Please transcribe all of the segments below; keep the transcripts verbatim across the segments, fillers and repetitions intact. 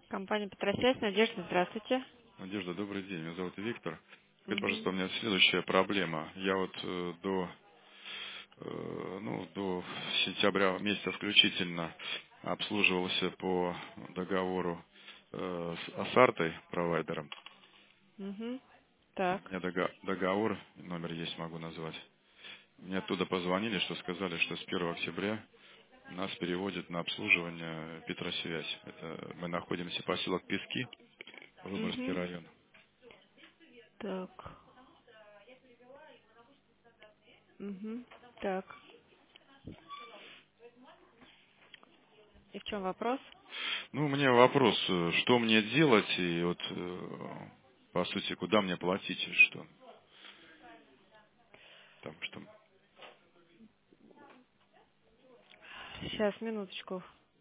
Компания Петросвязь. Надежда, здравствуйте. Надежда, добрый день. Меня зовут Виктор. Скажите, Мгм. пожалуйста, у меня следующая проблема. Я вот э, до, э, ну, до сентября месяца включительно обслуживался по договору э, с Асартой, провайдером. Мгм. У Так. меня дого- договор, номер есть, могу назвать. Мне оттуда позвонили, что сказали, что с первого октября нас переводят на обслуживание Петросвязь. Это мы находимся поселок Пески, Выборгский Мгм. район. Так. Мгм. Так. И в чем вопрос? Ну, у меня вопрос, э, что мне делать и вот, э, по сути, куда мне платить и что там, что... Сейчас, минуточку.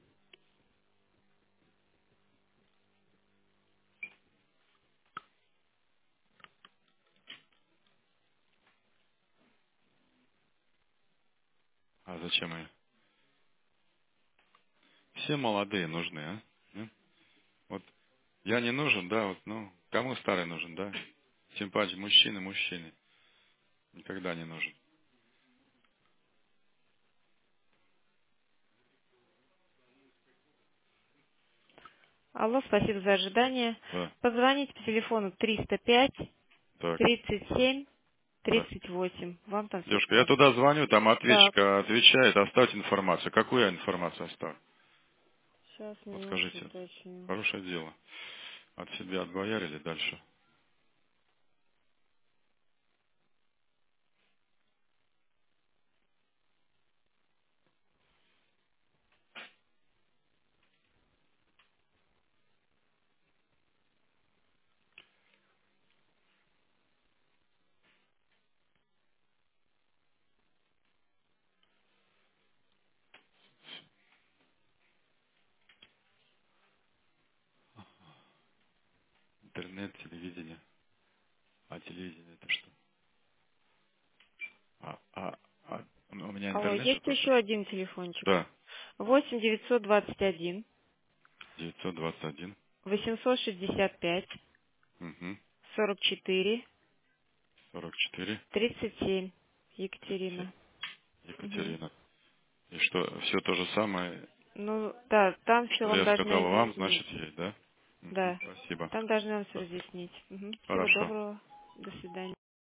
А зачем я? Все молодые нужны, а? Ну, вот я не нужен, да, вот, ну, кому старый нужен, да? Тем паче мужчины, мужчине. Никогда не нужен. Алло, спасибо за ожидание. Да, Позвоните по телефону триста пять так, тридцать семь так. тридцать восемь. Вам там все Девушка, я скажут. туда звоню, там Так. ответчик отвечает, оставьте информацию. Какую я информацию оставлю? Сейчас, Вот минутку скажите. уточню. Хорошее дело. От себя отбоярили дальше. Интернет, телевидение. А телевидение это что? А, а, а, ну, у меня Алло, интернет же есть только еще что. один телефончик. Да, восемь девятьсот двадцать один девятьсот двадцать один, восемьсот шестьдесят пять угу, сорок четыре сорок четыре, тридцать семь. тридцать семь. Екатерина. Мгм. Екатерина. И что, все то же самое, Ну, да, там все что вам я должны сказал вам, разъяснить. значит, есть, да? Мгм, Да, спасибо. там должны вам все Спасибо. разъяснить. Мгм. Всего Хорошо. доброго. До свидания.